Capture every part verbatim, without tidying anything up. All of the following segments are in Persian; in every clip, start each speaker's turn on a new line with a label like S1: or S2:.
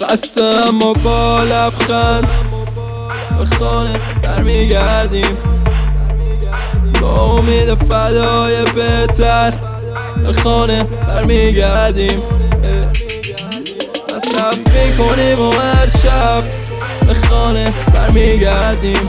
S1: خسته ما با لبخند به خانه برمیگردیم، با امید فدای بهتر به خانه برمیگردیم. مصرف میکنیم و هر شب به خانه برمیگردیم،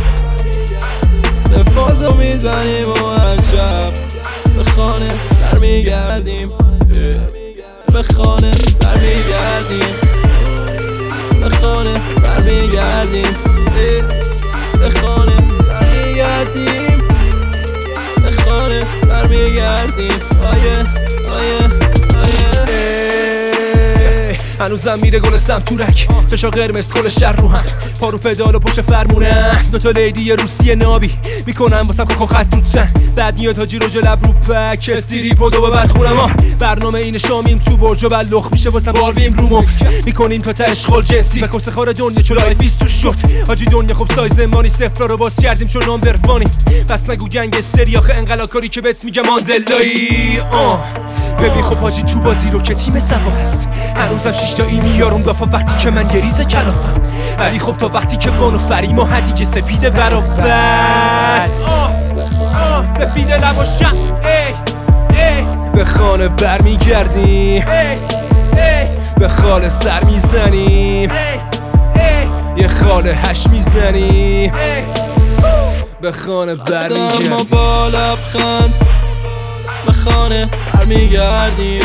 S1: نفازو میزنیم و هر شب به خانه برمیگردیم، به خانه برمیگردیم، به خانه برمیگردیم، به خانه برمیگردیم، به خانه برمیگردیم. آیه آیه آیه
S2: هنوزم میره گل سمتورک، چشا قرمز کل شهر رو هم، پارو پدال و پشت فرمونه، دوتا لیدی روسی نابی میکنم واسم کوکو خط روتن، بعد میاد حاجی رو جلب رو پک استیری پودو و بعد خونم ها. برنامه این شامیم تو برج و بلخ میشه واسم بارویم رومو میکنیم تا تشغال جنسی و کس خار دنیا چلای بیست تو شد حاجی دنیا. خب سایز مانی صفرا رو باز کردیم چون نام درفانی، پس نگو گنگستری آخه انقلا کاری که بهت میگم ماندلایی. آه ببین خب حاجی تو بازی رو که تیم سوا هست، هنوزم شیشتایی میارم دافا وقتی که من گریز کلافم، ولی خب تا وقتی که بانو فریم و هدیگه سپیده برابت آه آه سپیده لباشم ای ای به خانه برمیگردیم، به خاله سر میزنیم، یه خاله هش میزنیم، به خانه برمیگردیم،
S1: ما با لبخند به خانه برمیگردیم،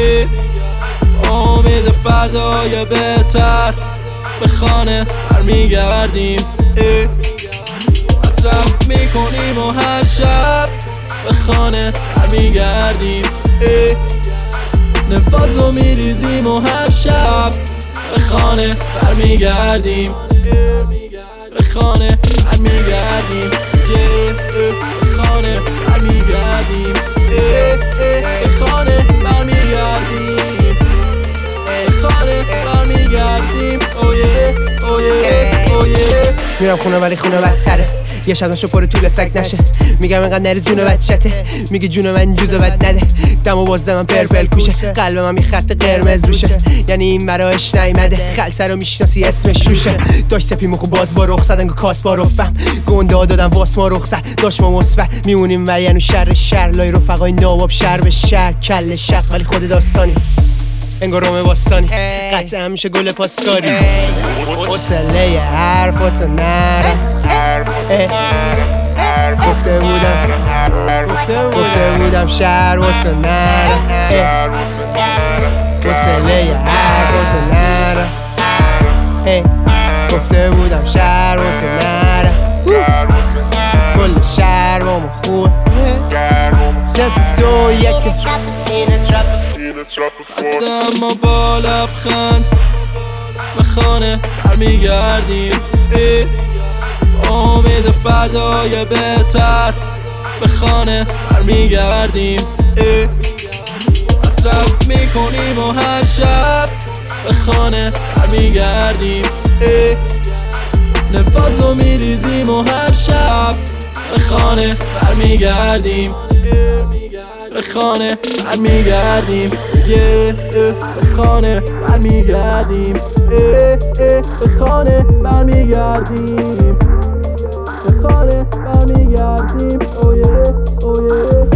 S1: امید فردای بهتر به خانه برمیگردیم، مصرف میکنیم و هر شب به خانه برمیگردیم، نفازو میریزیم و هر شب به خانه برمیگردیم، به خانه برمیگردیم، به خانه برمیگردیم، به خانه برمیگردیم، به خانه برمیگردیم. اویه اویه اویه
S3: میرم خونه ولی خونه بدتره، یه شب نشو پر طول سگ نشه، میگم اینقدر نره جون بچته، میگه جون من جوزو بد نده، دمو باز من پرپل کوشه، قلب من می خط قرمز روشه، یعنی این براش نیمده، خلصه رو میشناسی اسمش روشه، داشت سپی مخو باز با رخ زدن کاس با رفم، گنده ها دادم واس ما رخ زد، داشت ما مثبت میمونیم و یعنی شر شر لای رفقای نواب شر به شر کل شق، ولی خود داستانی انگار رومه باستانی قطعه همیشه گل پاسکاری، حوصله حرفاتو نرم، گفته بودم گفته بودم شهراتو نرم، حوصله حرفاتو نرم، گفته بودم شهراتو نرم، کل شهر با ما خوبه، صفر دو یک
S1: خسته ما با لبخند به خانه برمیگردیم، امید فردای بهتر به خانه برمیگردیم، مصرف میکنیم و هر شب به خانه برمیگردیم، نفازو میریزیم و هر شب به خانه برمیگردیم، به خانه برمیگردیم، به خانه برمیگردیم، به خانه برمیگردیم، به خانه برمیگردیم. اویه اویه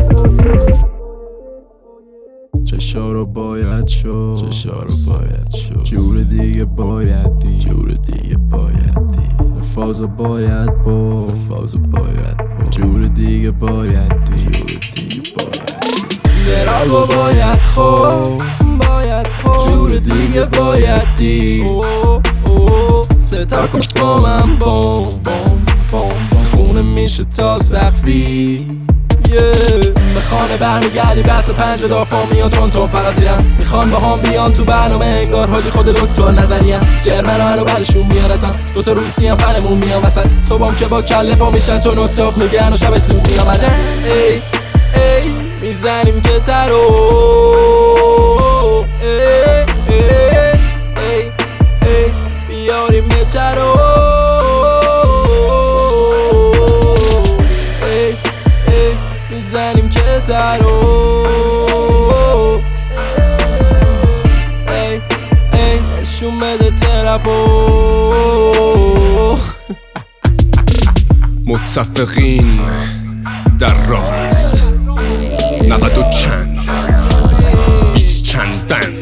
S4: چشا رو باید شد، چشا رو باید شد، جور دیگه باید دی، جور دیگه باید دی، نفازو باید با، نفازو باید با، جور دیگه باید دی، جور دیگه باید
S1: دراغو باید خود، باید خود، جور دیگه باید دی، ستا کس با من بوم بوم بوم، خونه میشه تا سقفی، به خانه برمیگردی بس پنج دافا میاد تون تون فقط زیرم، میخوان با هم بیان تو برنامه انگار حاجی خود دکتر نظریم، جرمن هنو بعدشون میان ازم، دوتا روسی هم فنمون میان وسط، صبحم که با کله پا میشن چون اتاق میگن و شب سود میامدن، ای ای میزنیم که ترو، ای ای ای ای بیاریم بهتر رو، ای ای میزنیم که ترو، ای ای نشون بده طلبو
S2: متفقین در راه است نود و چند بیست چند بند